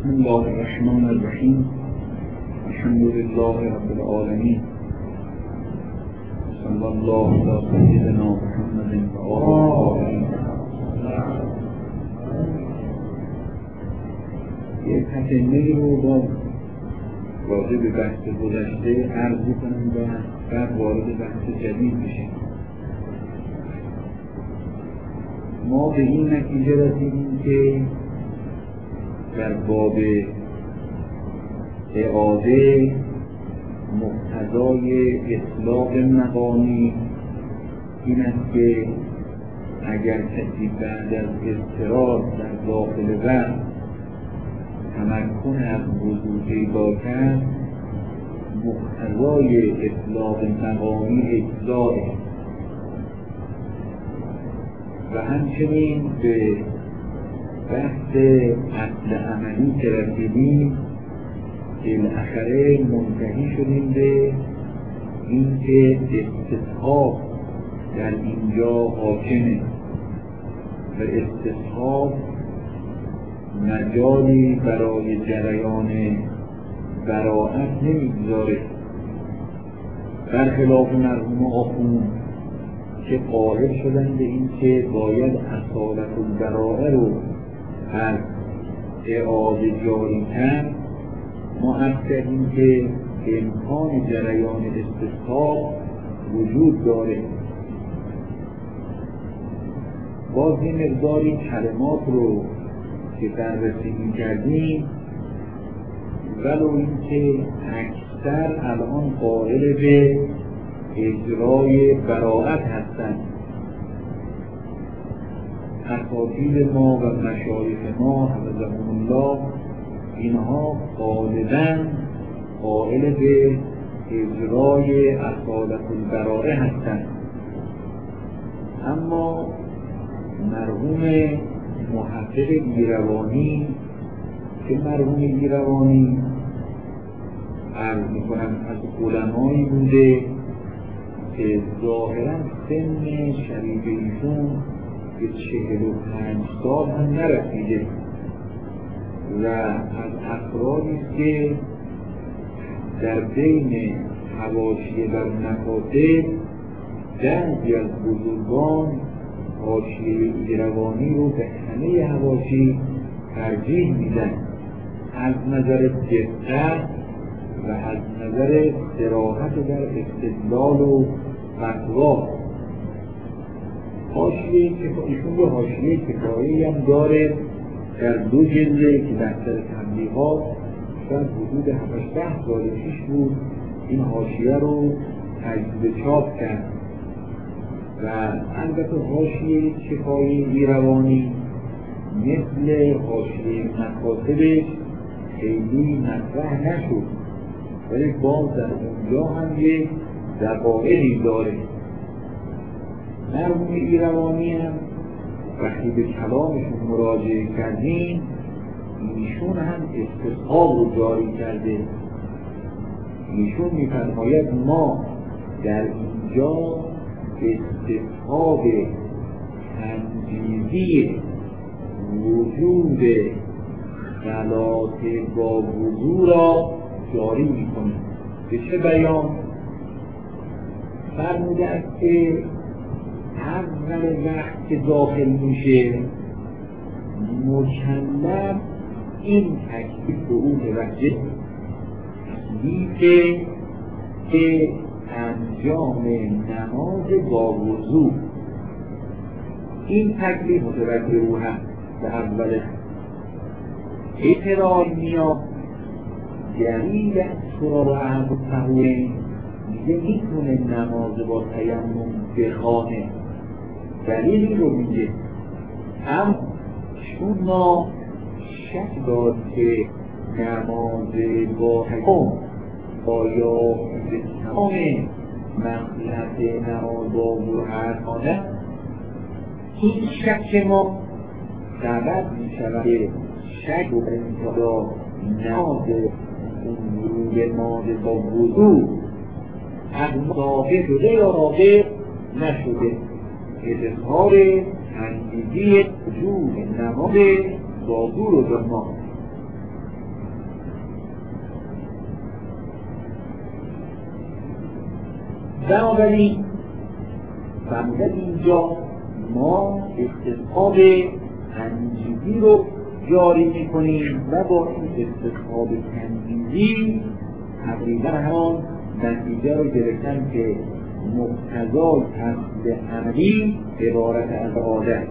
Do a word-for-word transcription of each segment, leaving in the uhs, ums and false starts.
بسم الله الرحمن الرحیم. الحمد لله رب العالمین. صلی الله علی سیدنا محمد و آله. یک تکمیلی رو با راجع به بحث گذشته عرض کنم و بعد وارد بحث جدید بشیم. ما به این نتیجه رسیدیم که در باب اعاده مقتضای اطلاق مقامی این است که اگر کسی بعد از اضطرار در داخل وقت تمکن از وضو پیدا کرد، مقتضای اطلاق مقامی اجزائه. و همچنین به بحث اصل عملی که رسیدیم بالاخره منتهی شدیم به این که استصحاب در اینجا حاکمه و استصحاب مجالی برای جریان براءت نمیگذاره، برخلاف مرحوم آخوند که قائل شدن به این که باید اصالت البراءه رو از اعاده جاری کرد. ما عرض کردیم که امکان جریان استصحاب وجود داره. باز این مقداری کلمات رو که بررسی می‌کردیم، ولو اینکه اکثر الان قائل به اجرای براءت هستند. اساتید ما و مشایخ ما حفظهم الله اینها غالباً قائل به اجرای اصالت البراءه هستند، اما مرحوم محقق ایروانی که مرحوم ایروانی عرض میکنم از علمایی بوده که ظاهراً سن شریف ایشون به چهل و پنج سال هم نرسیده و از افرادی که در بین حواشیه و مکاتب بعضی از بزرگان حاشیه ایروانی رو به همه حواشی ترجیح میدن از نظر دقت و از نظر صراحت در استدلال و فتوا. حاشیه ایشون به حاشیه کفایی هم داره در دو جلده که دفتر تنبیهات شاید حدود هفت ده سال پیش بود این حاشیه رو تجدید چاپ کرد و البته حاشیه کفایی ایروانی مثل حاشیه مکاتبش خیلی مطرح نشد، ولی باز در اونجا هم یک دقایقی داره. مرحوم ایروانی هم وقتی به کلامشون مراجعه کردیم ایشون هم استصحاب رو جاری کرده. ایشون می‌فرماید ما در اینجا استصحاب تنجیزی وجود صلات با وضو را جاری می‌کنیم. به چه بیان؟ فرموده است که اول وقت که داخل میشه مکلف این تکلیف به اون توجه تکلیف که انجام نماز با وضو، این تکلیف متوجه او هست. به اوله اعتراض میاد دلیل از سرار و احد و تحویل میگه میتونه نماز با تیمم بخوانه، دلیلی رو میگه، هم چون ما شک داد که نماز با تیمم آیا به تمام مصلحت نماز با وضو هستانه، این شک ما سبب میشود که شک و انتظار نماز روی نماز با وضو از مضافه شده یا راقب نشده. اظهار تنجیزی وجود نماز با وضو رو دارم. بنابراین فرمودن اینجا ما استصحاب تنجیزی رو جاری میکنیم و با این استصحاب تنجیزی تقریبا همان نتیجه رو گرفتن که مقتضای اصل عملی عبارت از عادت.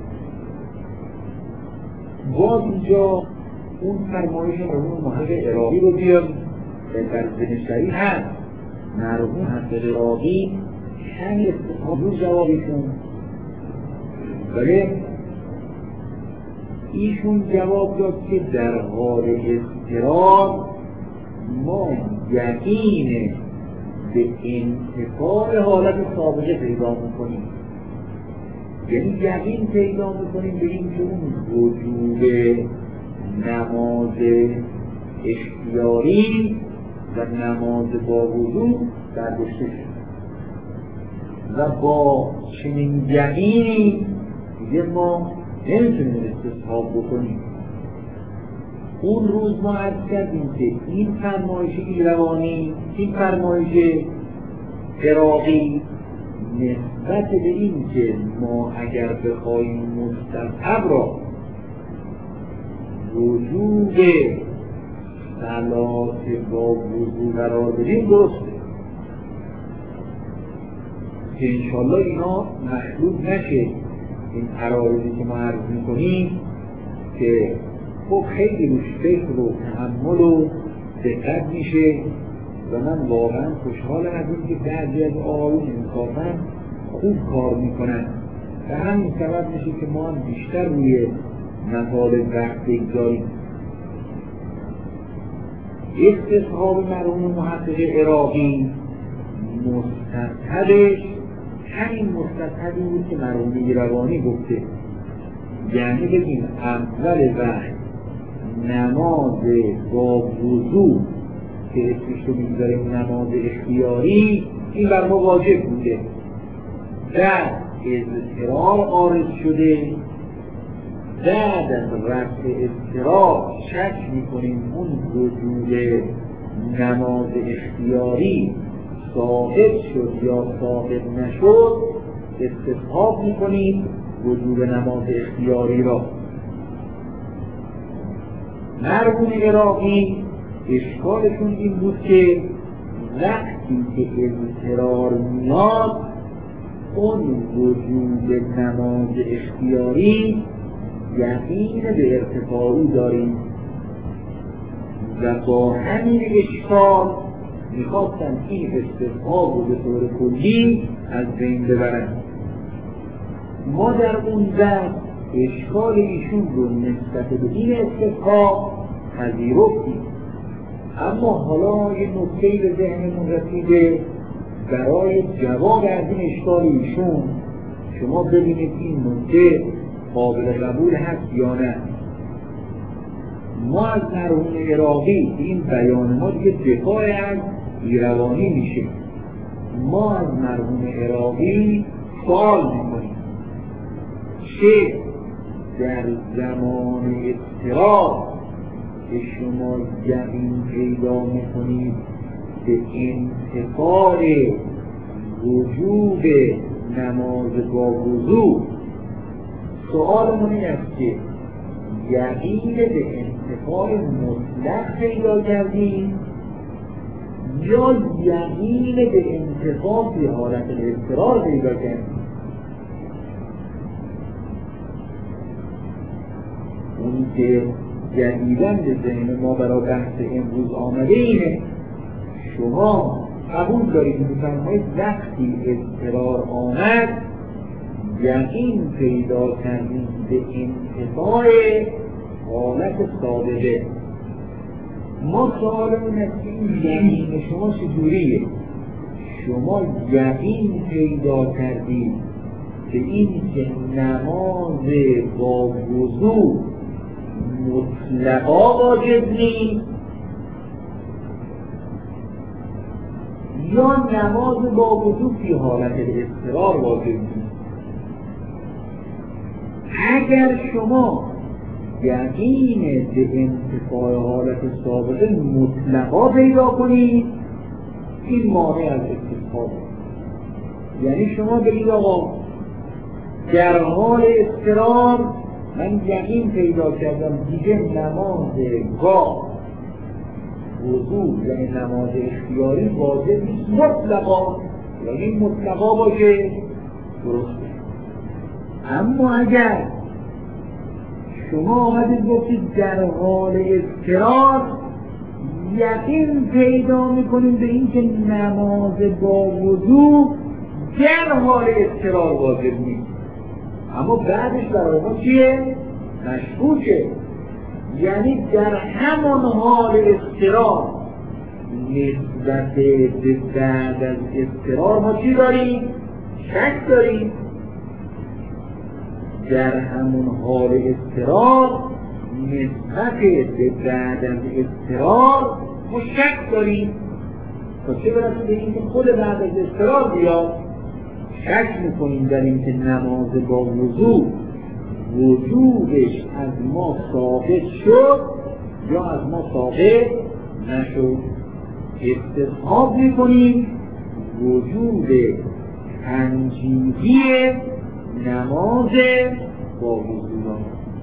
باز اینجا اون فرمایش مرحوم محقق عراقی رو بیاریم در زنشتری هست. مرحوم محقق عراقی همین استصحاب رو جوابشون، ولی ایشون جواب داد که در حال اضطرار ما یقین به انتفاع حالت سابقه پیدا میکنیم، یعنی یقین پیدا میکنیم به این که اون وجود نماز اختیاری و نماز با وضو برداشته شد و با چنین یقینی دیگه ما نمیتونیم استصحاب بکنیم. اون روز ما عرض کردیم که این فرمایش ایروانی، این فرمایش عراقی نسبت به این که ما اگر بخوایم مستصحب را وجود صلات با وضو قرار بدیم درسته که انشالله اینا مخلوط نشه. این عرایضی که ما عرض میکنیم که خب خیلی روش فکر و تحمل و دقت میشه و من واقعا خوشحالم از این که بعضی از آقایون انصافا خوب کار میکنن و همین سبب میشه که ما هم بیشتر روی مطالب وقت بگذاریم. استصحاب مرحوم محقق عراقی مستصحبش همین مستصحبی بود که مرحوم ایروانی گفته، یعنی بگیم اول وقت نماز با وضو که اسمش رو میگذاریم نماز اختیاری این بر ما واجب بوده، در اضطرار عارض شده، بعد از رفع اضطرار شک میکنیم اون وجود نماز اختیاری ثابت شد یا ثابت نشد، استصحاب میکنیم وجود نماز اختیاری را. مرحوم عراقی اشکالشون این بود که وقتی که اضطرار میاد اون وجود نماز اختیاری یقین به ارتفاعی داریم و با همین اشکال میخواستن این استصحاب رو به طور کلی از بین ببرن. ما در اون وقت اشکال ایشون رو نسبت به این استصحاب پذیرفتیم، اما حالا یه نکته‌ای به ذهنمون رسیده برای جواب از این اشکال ایشون شما ببینید این نکته قابل قبول هست یا نه. ما از مرحوم عراقی این بیان ما دیگه دفاع از ایروانی میشه، ما از مرحوم عراقی سوال میکنیم چه در زمان اضطرار که شما یقین پیدا میکنید به انتفاع وجوب نماز با وضو، سوال من این است که یقین به انتفاع مطلق پیدا کردید یا یقین به انتفاع به حالت اضطرار پیدا کردید؟ اونی که جدیداً به ذهن ما برای بحث امروز آمده اینه شما قبول دارید میفرمایید وقتی اضطرار آمد یقین پیدا کردید به انتفاع حالت سابقه. ما سوالمون است که این یقین شما چجوریه؟ شما یقین پیدا کردید به این که نماز با وضو مطلقا واجب نیست یا نماز با وضو فی حالت اضطرار واجب نیست؟ اگر شما یقین به انتفاع حالت سابقه مطلقا پیدا کنید این مانع از استصحاب. یعنی شما بگید آقا در حال اضطرار من یقین پیدا کردم دیگه نماز گاه وضو یعنی نماز اختیاری واجب نیست مطلقا، یعنی مطلقا باشه درسته. اما اگر شما آمدید گفتید در حال اضطرار یقین پیدا میکنیم به این که نماز با وضو در حال اضطرار واجب نیست، اما بعدش برای ما چیه؟ مشکوکه. یعنی در همان حال اضطرار نسبت به بعد از اضطرار ما چی داریم؟ شک داریم. در همون حال اضطرار نسبت به بعد از اضطرار ما شک داریم. تا چه برسه به این که خود بعد از اضطرار بیاد شک میکنیم در این که نماز با وضو وجوبش از ما ثابت شد یا از ما ثابت نشد. استصحاب میکنیم وجوب تنجیحی نماز با وضو را.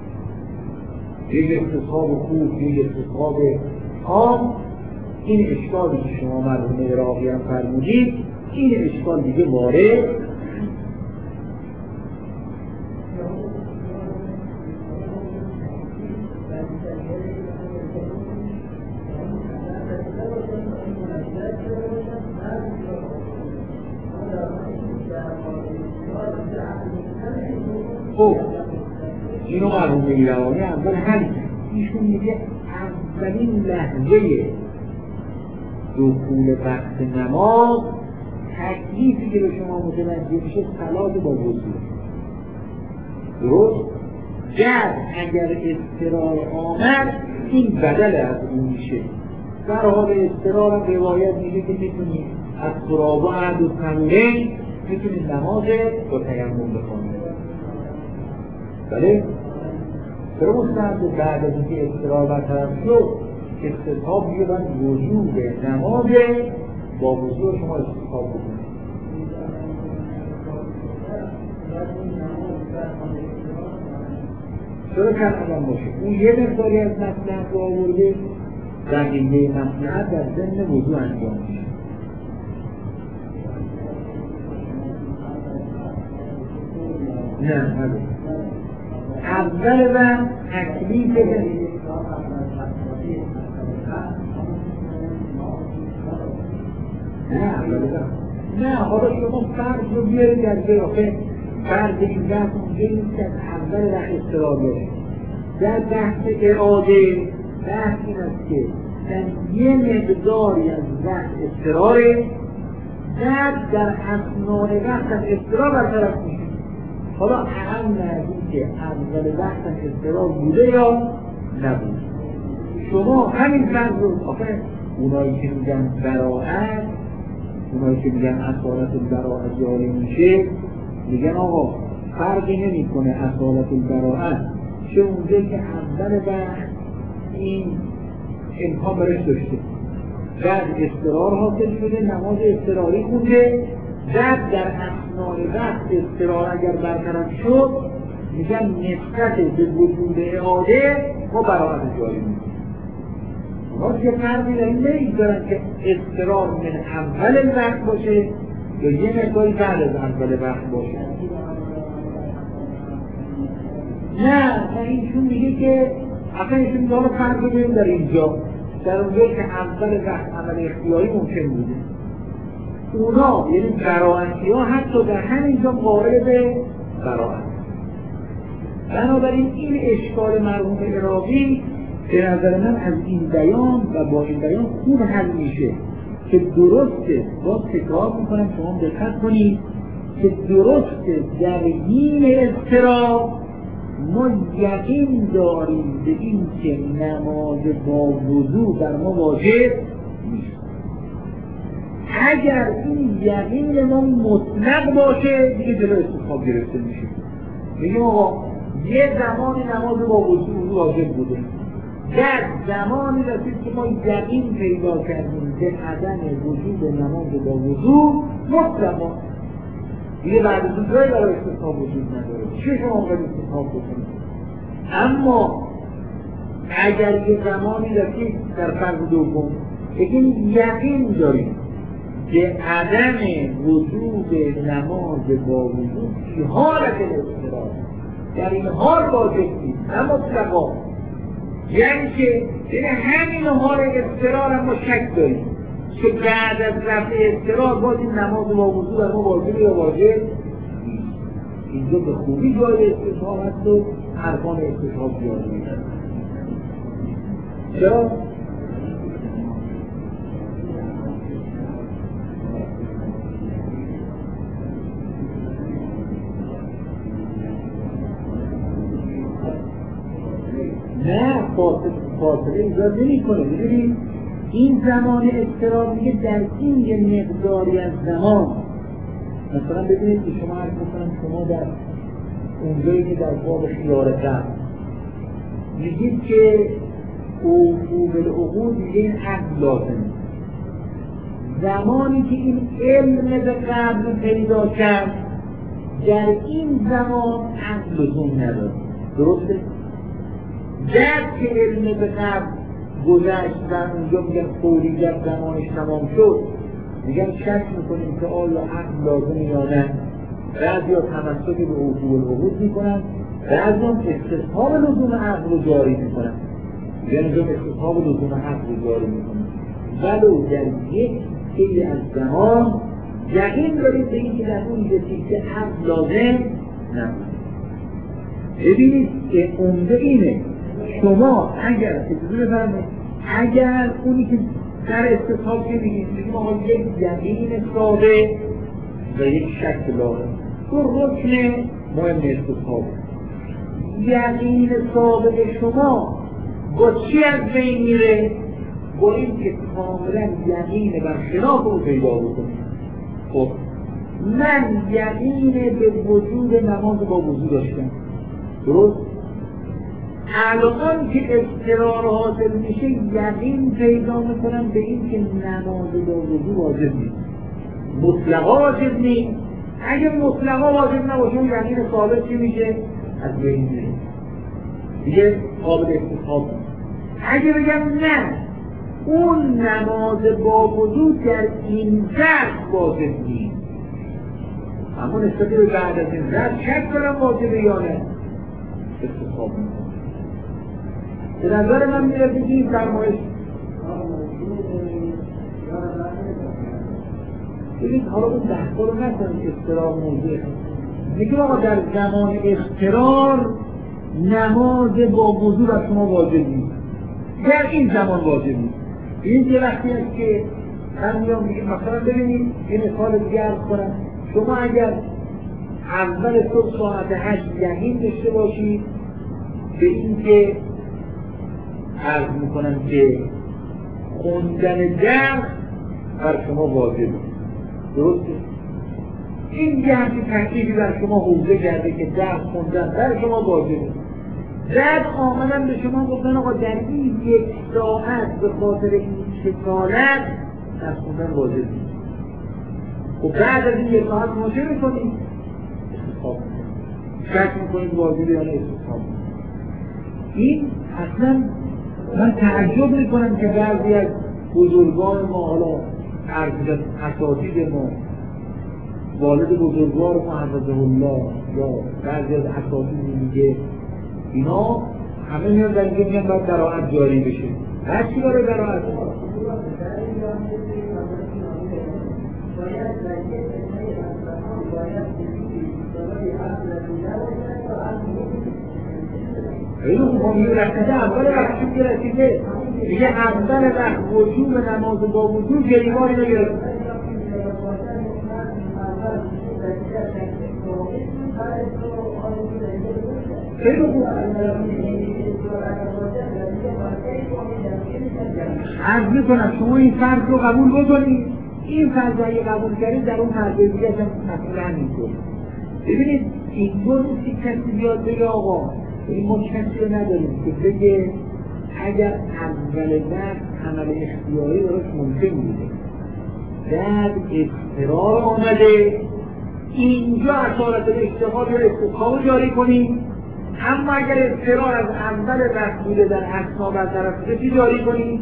یک استصحاب خوب، یک استصحاب عام. این اشکالی که شما مرحوم عراقی هم فرمودید این اشکال دیگه وارد خب اینو مرحوم ایرانی اول همین ایشون میگه اولین لحظه دخول وقت نماز تکلیفی که به شما متوجه میشه صلات با وضو درست؟ گر اگر اضطرار آمد این بدل از اون میشه. در حال اضطرار هم روایت میگه که میتونید از سرابا عهد و تنورین میتونید نماز با تیمم بخونید. بله؟ چرا مستند بعد از اینکه اضطرار برطرف شد استصحاب میگن وجوب نماز با وضو شما استصحاب بکنید. چرا کردن باشه؟ اون یه مقداری از مصلحت رو آورده در این مصلحت در ضمن وضو انجام میشه. نه نه اول و تکلیف نه نه حالا شما فرض رو بیارید در جای فرض این بحث اونجا نیست که اول وقت اضطرار باشه. در بحث اراده بحث این است که در یه مقداری از وقت اضطراره بعد در اثناء وقت از اضطرار برطرف میشه. حالا اهم از این که اول وقت از اضطرار بوده یا نبوده. شما همین فرض رو آخه اونایی که میگن براعت اونایی که میگن اصالت البراعت جاری میشه میگن آقا فرقی نمی کنه اصالت البراعت چه اونجایی که اول وقت این امکان برش داشته بعد اضطرار حاصل شده نماز اضطراری خونده بعد در اثناء وقت اضطرار اگر برطرف شد میگن نسبت به وجود اعاده ما براعت جاری میشه. ما که فرقی در این نمیگذارن که اضطرار من اول وقت باشه یا یه مقداری بعد از اول وقت باشه. نه نه اینشون میگه که اصلا اینشون میگه حالا فرقی داریم در اینجا در اونجایی که اول وقت عمل اختیاری ممکن بوده اونا یعنی براعتی ها حتی در همینجا قائل به براعت. بنابراین این اشکال مرحوم عراقی به نظر من از این بیان و با این بیان خوب حل میشه که درسته. باز تکرار میکنم شما دقت کنید که درسته در این اضطرار ما یقین داریم به این که نماز با وضو در ما واجب نیست. اگر این یقین ما مطلق باشه دیگه جلو استصحاب گرفته میشه. میگیم آقا یه زمانی نماز با وضو واجب بوده در زمانی رسید که ما یقین پیدا کردیم به عدم وجود نماز با وضو مطلقا دیگه بعد از اون جایی برای استثناء وجود نداره. چه شما باید استثناء بکنید؟ اما اگر یه زمانی رسید در فرض دوم بگیم یقین داریم که عدم وجود نماز با وجود فی حالت الاضطرار در این حال واجب نیست، نه مطلقا. یعنی که این همین حال اضطرار هم ما شک داریم که بعد از رفع اضطرار باز این نماز با وجود در ما واجب یا واجب نیست. اینجا به خوبی جای استثناء هست و ارکان استثناء بیاره میشن. چرا؟ نه فاصله ایجاد نمی کنه. ببینید این زمان اضطرار میگه در این یه مقداری از زمان، مثلا ببینید که شما عرض میکنم شما در اونجایی که در باب خیار قبل میگید که اوفو بالعقود دیگه این عقل لازمه. زمانی که این علم به قبل پیدا کرد در این زمان عقل لزوم نداره. درسته؟ در که علم به قبل گذشت و اونجا میگن فوریت زمانش تمام شد، میگن شک میکنیم که آیا عقل لازمه یا نه. بعضی ها تمسک به اوفو بالعقود میکنن، بعضی هم استصحاب لزوم عقل رو جاری میکنن. میگن اینجا استصحاب لزوم عقل رو جاری میکنن ولو در یک خیلی از زمان یقین دارید به این که در اون رسید که عقل لازم نبود. ببینید که عمده اینه شما اگر اجازه بفرمایید اگر اونی که در استصحاب که میگید میگیم آقا یک یقین ثابت و یک شک لازم، دو رکن مهم استصحاب. یقین ثابت شما با چی از بین میره؟ با این که کاملا یقین بر خلاف رو پیدا بکنید. خب من یقین به وجود نماز با وجود داشتم، درست؟ الان که اضطرار حاصل میشه یقین پیدا میکنم به این که نماز با وجود واجب نیست، مطلقا واجب نیست. اگه مطلقا واجب نباشه اون یقین ثابت چی میشه؟ از بین میره، دیگه قابل استصحاب نیست. اگه بگم نه اون نماز با وجود در این ظرف واجب نیست، اما نسبت به بعد از این ظرف شک کنم واجبه یا نه، استصحاب نیست. به نظر من میره بگیم فرمایش بگید حالا اون بحثا رو نکنید اضطرار موضوع میگه آقا در زمان اضطرار نماز با وضو از شما واجب نیست، در این زمان واجب نیست. این یه وقتی است که من میام میگم مثلا ببینید یه مثال دیگه عرض کنم، شما اگر اول صبح ساعت هشت یقین داشته باشید به این که عرض میکنم که خوندن درس بر شما واجبه، درسته؟ این یه همچین تحقیقی بر شما حوزه کرده که درس خوندن بر شما واجبه. بعد آمدن به شما گفتن آقا در این یک ساعت به خاطر این شکالت درس خوندن واجب نیست. و بعد از این یک ساعت شما چه میکنید؟ استصحاب میکنید، شک میکنید واجبه یا نه استصحاب. این اصلا من تعجب میکنم که بعضی از بزرگان ما، حالا ارزیدت اساتید ما، والد بزرگوار ما حفظه الله یا بعضی از اساتید میگه اینا همه میان در اینجا میگن باید براعت جاری بشه. هر چی داره براعت؟ خیلی خوب میگه رسیده اول وقتی که رسیده میگه اول وقت وجوب نماز با وجود گریبانی نگرفت. خیلی خوب عرض میکنم شما این فرض رو قبول بکنید، این فرض رو اگه قبول کردید در اون فرض دیگه اصلا مسئله همینطور. ببینید اینطور نیست که کسی بیاد بگه آقا این ما کسی رو نداریم که بگه اگر اول وقت عمل اختیاری براش ممکن بوده بعد اضطرار آمده اینجا اصالت اشتغال یا استثاب جاری کنیم، اما اگر اضطرار از اول رفت بوده در اثنا برطرف شده چی جاری کنیم؟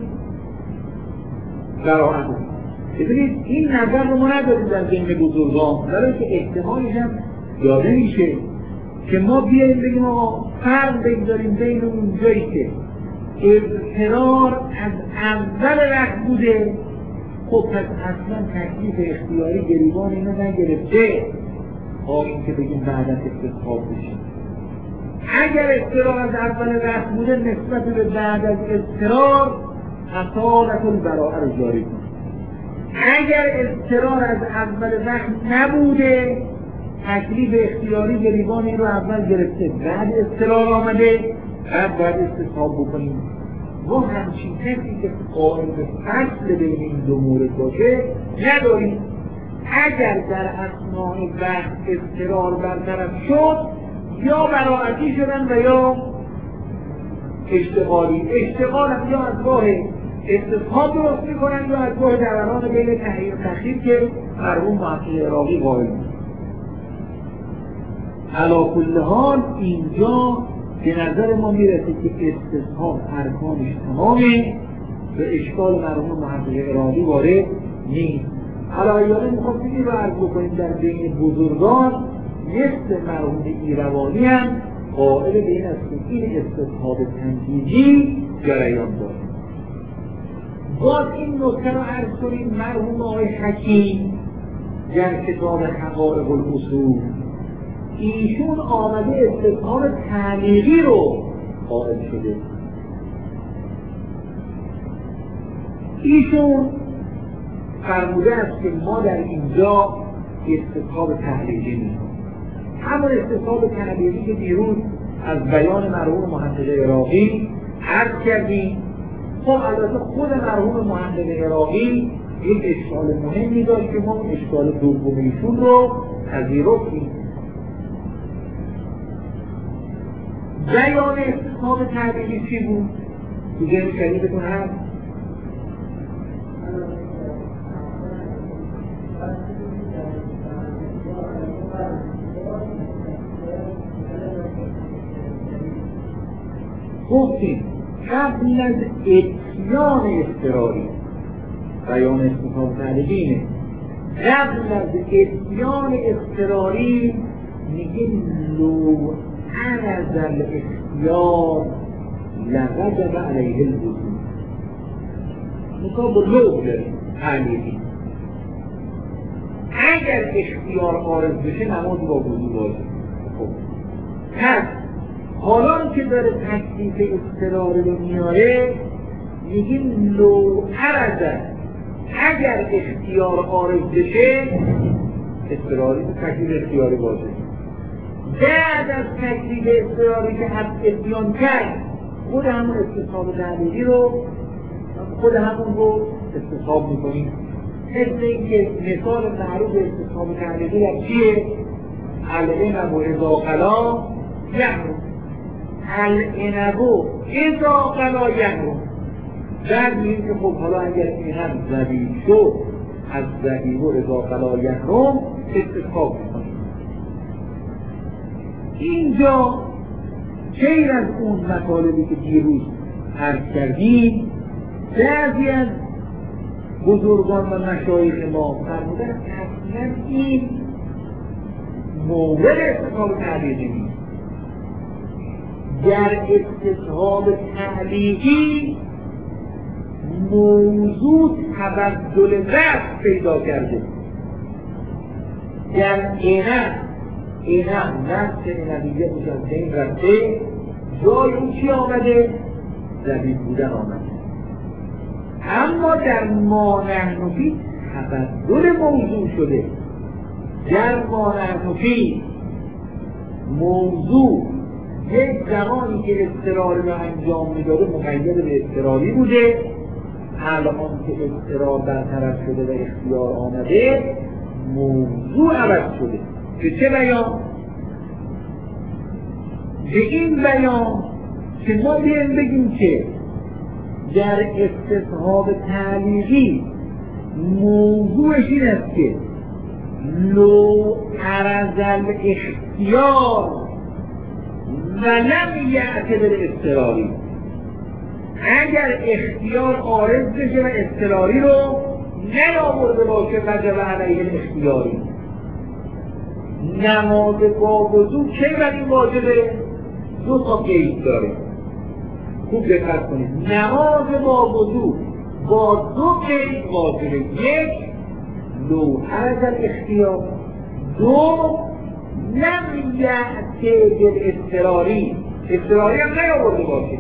براعت. ببینید این نظر رو ما نداریم در ذهن بزرگان، برای که احتمالش هم داده میشه که ما بیاییم بگیم آقا فرق بگذاریم بین اون جایی که اضطرار از اول رفت بوده، خب پس اصلا تکلیف اختیاری گریبان اینو نگرفته تا این که بگیم بعد از استثاب بشه. اگر اضطرار از اول رفت بوده نسبت به بعد از اضطرار اصالت البراءه رو جاری کنیم. اگر اضطرار از اول وقت نبوده تکلیف اختیاری گریبان این رو اول گرفته بعد اضطرار آمده بعد باید استثاب بکنیم. ما همچین کسی که قائل به فصل بین این دو مورد باشه نداریم. اگر در اثناء وقت اضطرار برطرف شد یا براعتی شدن و یا اشتغالی. اشتغال هم یا از راه استثاب درست میکنن یا از راه دوران بین تحقیق تخییر که مرحوم محقق عراقی قائل بود. علی کل حال اینجا به نظر ما میرسه که استصحاب ارکانش تمامه و اشکال مرحوم محقق عراقی وارد نیست. علایانه میخواستیم این رو عرض بکنیم در بین بزرگان مثل مرحوم ایروانی هم قائل به این است که این استصحاب تنجیزی جریان داره. باز این نکته رو عرض کنیم مرحوم آقای حکیم در کتاب حقائق الاصول ایشون آمده استصحاب تعلیقی رو قائل شده. ایشون فرموده است که ما در اینجا استصحاب تعلیقی می‌کنیم. همون استصحاب تعلیقی که دیروز از بیان مرحوم محقق عراقی عرض کردیم. خب البته خود مرحوم محقق عراقی یک اشکال مهمی داشت که ما اون اشکال دوم ایشون رو پذیرفتیم. بیان استصحاب تعلیقی چی بود؟ تو ذهن شریفتون هست؟ گفتیم قبل از اتیان اضطراری بیان استصحاب تعلیقی اینه. قبل از اتیان اضطراری میگیم لو عرض الاختیار لوجب علیه الوجوب. مثلا با لو داریم تعلیقی اگر اختیار عارض بشه نماز با وضو باشه. خب پس حالا که داره تکلیف اضطراری رو میاره میگیم لو عرض اگر اختیار عارض بشه اضطراری تو تکلیف اختیاری باشه. بعد از تکلیف اضطراری که حد اتیان کرد خود همون استصحاب تعلیقی رو خود همون رو استصحاب میکنیم. مثل اینکه مثال معروف استصحاب تعلیقی از چیه؟ العنب اذا قلا یحرم. العنب اذا قلا یحرم. بعد میگیم که خب حالا اگر این هم ذبیح شد از ذبیح اذا قلا یحرم استصحاب میکنیم. اینجا غیر از اون مطالبی که دیروز عرض کردیم بعضی از بزرگان و مشایخ ما فرمودن اصلا این مورد استصحاب تعلیقی نیست. در استصحاب تعلیقی موضوع تبدل وقت پیدا کرده. در اینه اینه نفس نبیه بودن به این رفته جای اون چی آمده؟ ذبیح بودن آمده. اما در ما نحن فی تبدل موضوع شده. در ما نحن فی موضوع یک زمانی که اضطراری رو انجام میداده مقید به اضطراری بوده، الان که اضطرار برطرف شده و اختیار آمده موضوع عوض شده. به چه بیان؟ به این بیان که ما بیان بگیم که در استصحاب تعلیقی موضوعش این است که لو عرض الاختیار ولم یأت بالاضطراری، اگر اختیار عارض بشه و اضطراری رو نیاورده باشه وجب علیه الاختیاری. نماز با وضو کی ولی این واجبه؟ دو تا قید داره، خوب دقت کنید. نماز با وضو با دو قید واجبه، یک لو عرض الاختیار، دو لم یأت بالاضطراری، اضطراری هم نیاورده باشه.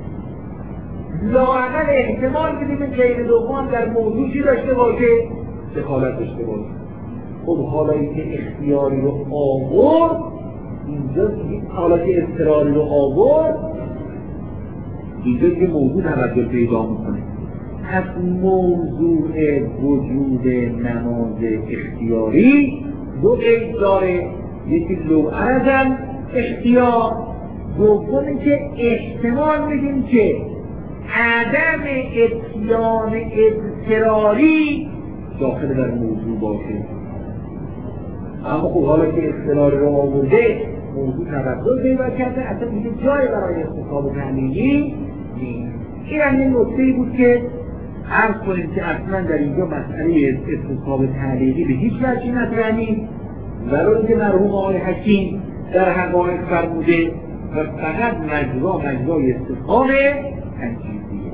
لااقل احتمال بدیم غیر دوم در موضوع چی داشته باشه؟ دخالت داشته باشه. خب حالا اینکه اختیاری رو آورد، اینجا حالا که اضطراری رو آورد، اینجا که موضوع توجه پیدا میکنه. از موضوع وجود نماز اختیاری دو قید داره، یکی لو عرض اختیار، دومی که احتمال میدیم که عدم اتیان اضطراری داخل در موضوع باشه. اما خب حالا که اضطراری رو آورده، موضوع توجه پیدا کرده، اصلا دیگه جای برای استصحاب تعلیلی نیست. این هم یه نکته‌ای بود که عرض کنیم که اصلا در اینجا مسئله استصحاب تعلیلی به هیچ وجهی مطرح نیست، ولو اینکه مرحوم آقای حکیم در حقایق فرموده و فقط مجرا مجرای استصحاب تنجیزیه.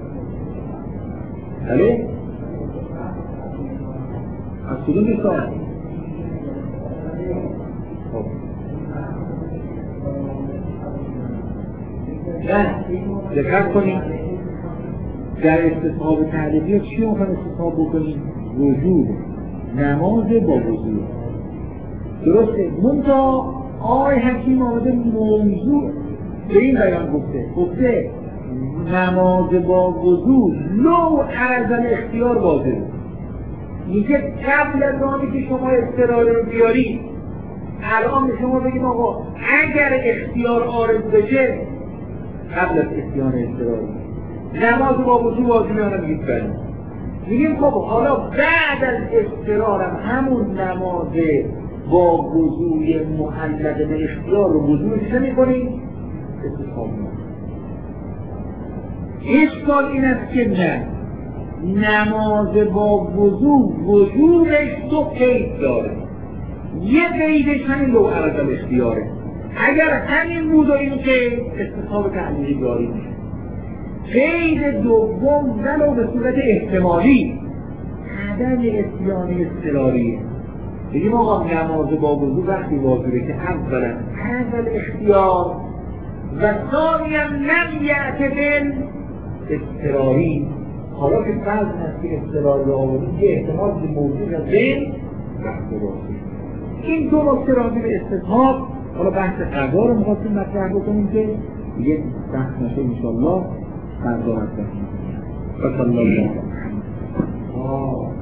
بله؟ از کدوم مثال؟ نه، دقت کنید در استصحاب تعلیلی چی رو میخوایم استصحاب بکنیم؟ وجود نماز با وضو. درسته؟ منتها آقای حکیم آمده موضوع به این بیان گفته گفته نماز با وضو لو عرض الاختیار واجب. میگه قبل از آنی که شما اضطراری رو بیاری، الان به شما بگیم آقا اگر اختیار عارض بشه قبل از اتیان اضطراری نماز با وضو واجبه، آنها میگید بله. میگیم خب حالا بعد از اضطرارم همون نماز با وضوی معلق به اختیار رو وضوی چه میکنیم؟ استصحاب میکنیم. اشکال این است که نه، نماز با وضو وجودش دو قید داره. یه قیدش همین لو عرض الاختیاره، اگر همین بود و این که استصحاب تعلیلی جاری میشه. قید دوم ولو به صورت احتمالی عدم اتیان اضطراریه. بگیم آقا نماز با وضو وقتی واجبه که اولا اول اختیار و ثانیا لم یأت بالاضطراری. حالا که فرض هست که اضطراری رو آوردیم یه احتمال که موجود از بین رفته باشه. این دو نکته راجع به استصحاب، حالا بحث قضا رو می‌خواستیم مطرح بکنیم که دیگه بحث نشه انشاءالله فردا مطرح می‌کنیم. و صلی الله علیه و آله.